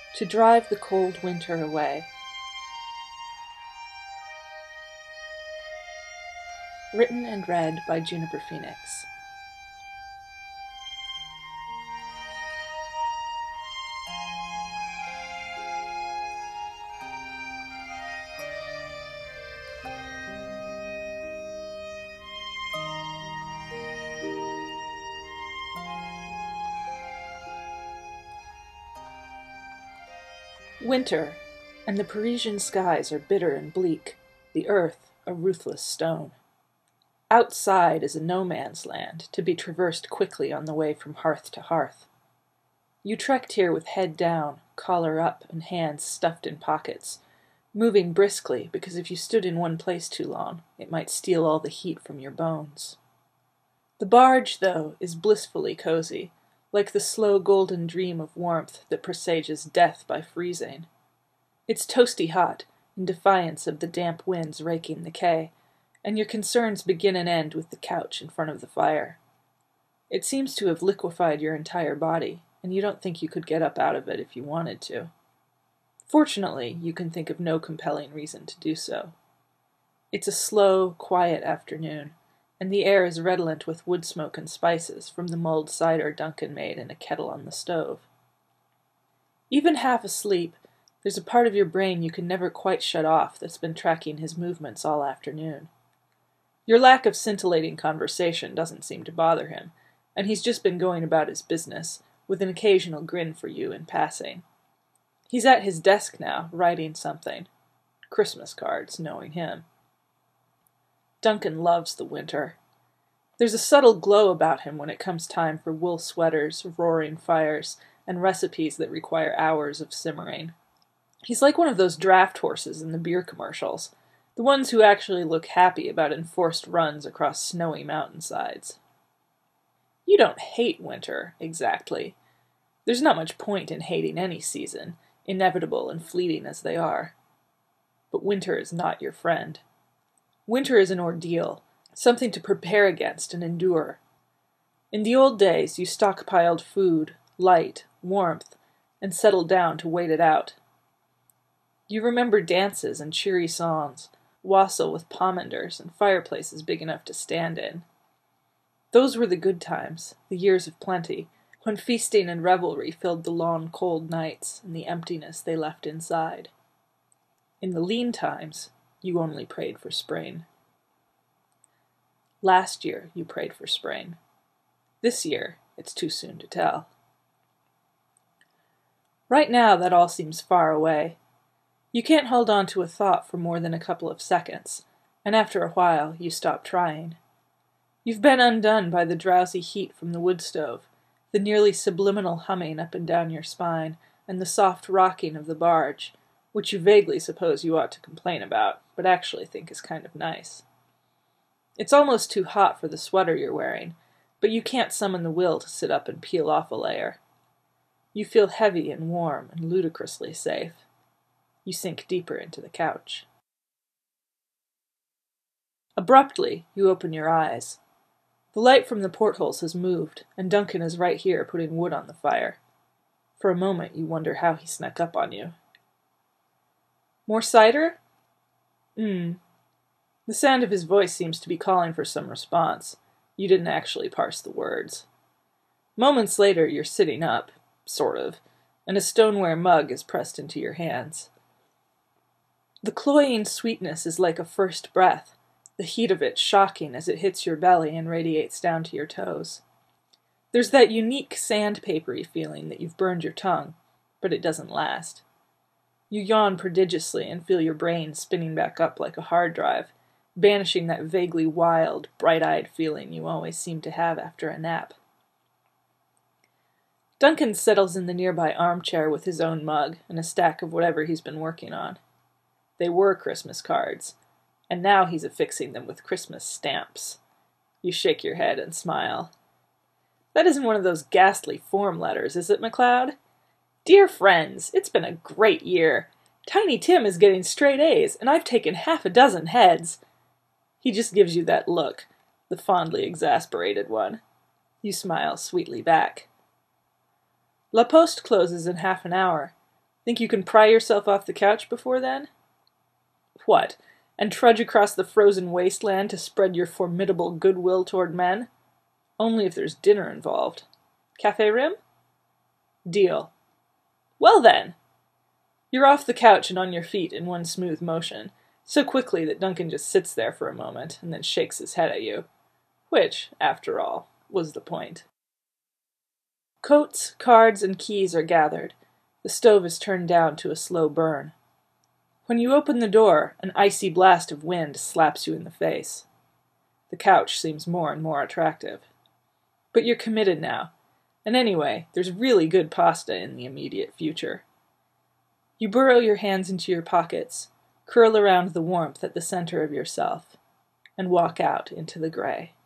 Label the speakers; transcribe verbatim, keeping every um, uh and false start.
Speaker 1: to drive the cold winter away. Written and read by Juniper Phoenix. Winter, and the Parisian skies are bitter and bleak, the earth a ruthless stone. Outside is a no-man's land, to be traversed quickly on the way from hearth to hearth. You trekked here with head down, collar up, and hands stuffed in pockets, moving briskly because if you stood in one place too long, it might steal all the heat from your bones. The barge, though, is blissfully cozy, like the slow golden dream of warmth that presages death by freezing. It's toasty hot, in defiance of the damp winds raking the quay, and your concerns begin and end with the couch in front of the fire. It seems to have liquefied your entire body, and you don't think you could get up out of it if you wanted to. Fortunately, you can think of no compelling reason to do so. It's a slow, quiet afternoon, and the air is redolent with wood smoke and spices from the mulled cider Duncan made in a kettle on the stove. Even half asleep, there's a part of your brain you can never quite shut off that's been tracking his movements all afternoon. Your lack of scintillating conversation doesn't seem to bother him, and he's just been going about his business, with an occasional grin for you in passing. He's at his desk now, writing something. Christmas cards, knowing him. Duncan loves the winter. There's a subtle glow about him when it comes time for wool sweaters, roaring fires, and recipes that require hours of simmering. He's like one of those draft horses in the beer commercials, the ones who actually look happy about enforced runs across snowy mountainsides. You don't hate winter, exactly. There's not much point in hating any season, inevitable and fleeting as they are. But winter is not your friend. Winter is an ordeal, something to prepare against and endure. In the old days, you stockpiled food, light, warmth, and settled down to wait it out. You remember dances and cheery songs, wassail with pomanders and fireplaces big enough to stand in. Those were the good times, the years of plenty, when feasting and revelry filled the long cold nights and the emptiness they left inside. In the lean times, you only prayed for spring. Last year, you prayed for spring. This year, it's too soon to tell. Right now, that all seems far away. You can't hold on to a thought for more than a couple of seconds, and after a while, you stop trying. You've been undone by the drowsy heat from the wood stove, the nearly subliminal humming up and down your spine, and the soft rocking of the barge, which you vaguely suppose you ought to complain about, but actually think is kind of nice. It's almost too hot for the sweater you're wearing, but you can't summon the will to sit up and peel off a layer. You feel heavy and warm and ludicrously safe. You sink deeper into the couch. Abruptly, you open your eyes. The light from the portholes has moved, and Duncan is right here putting wood on the fire. For a moment, you wonder how he snuck up on you. More cider? Hmm. The sound of his voice seems to be calling for some response. You didn't actually parse the words. Moments later, you're sitting up, sort of, and a stoneware mug is pressed into your hands. The cloying sweetness is like a first breath, the heat of it shocking as it hits your belly and radiates down to your toes. There's that unique sandpapery feeling that you've burned your tongue, but it doesn't last. You yawn prodigiously and feel your brain spinning back up like a hard drive, banishing that vaguely wild, bright-eyed feeling you always seem to have after a nap. Duncan settles in the nearby armchair with his own mug and a stack of whatever he's been working on. They were Christmas cards, and now he's affixing them with Christmas stamps. You shake your head and smile. That isn't one of those ghastly form letters, is it, McLeod? Dear friends, it's been a great year. Tiny Tim is getting straight A's, and I've taken half a dozen heads. He just gives you that look, the fondly exasperated one. You smile sweetly back. La Poste closes in half an hour. Think you can pry yourself off the couch before then? What, and trudge across the frozen wasteland to spread your formidable goodwill toward men? Only if there's dinner involved. Café Rim? Deal. Well then! You're off the couch and on your feet in one smooth motion, so quickly that Duncan just sits there for a moment and then shakes his head at you. Which, after all, was the point. Coats, cards, and keys are gathered. The stove is turned down to a slow burn. When you open the door, an icy blast of wind slaps you in the face. The couch seems more and more attractive. But you're committed now, and anyway, there's really good pasta in the immediate future. You burrow your hands into your pockets, curl around the warmth at the center of yourself, and walk out into the gray.